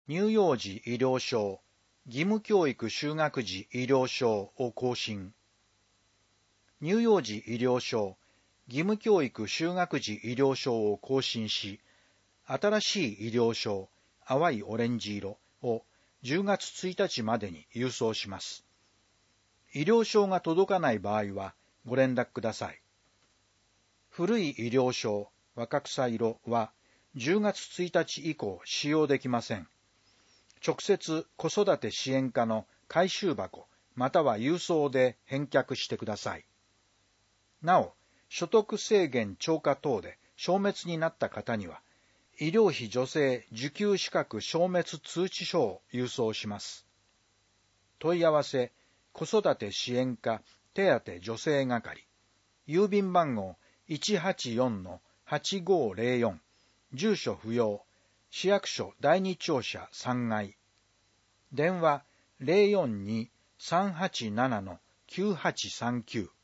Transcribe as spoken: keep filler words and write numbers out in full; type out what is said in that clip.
乳幼児医療証、義務教育就学時医療証を更新。乳幼児医療証、義務教育就学時医療証を更新し、新しい医療証、淡いオレンジ色をじゅうがつついたちまでに郵送します。医療証が届かない場合はご連絡ください。古い医療証、若草色はじゅうがつついたち以降使用できません。直接子育て支援課の回収箱または郵送で返却してください。なお、所得制限超過等で消滅になった方には、医療費助成受給資格消滅通知書を郵送します。問い合わせ、子育て支援課手当助成係、郵便番号 いちはちよんのはちごぜろよん、住所不要、市役所だいに庁舎さんがい。電話 ゼロよんに さんはちなな きゅうはちさんきゅう。